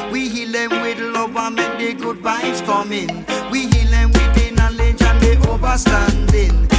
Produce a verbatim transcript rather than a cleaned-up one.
We heal them with love and make the good vibes come in. We heal them with the knowledge and the overstanding.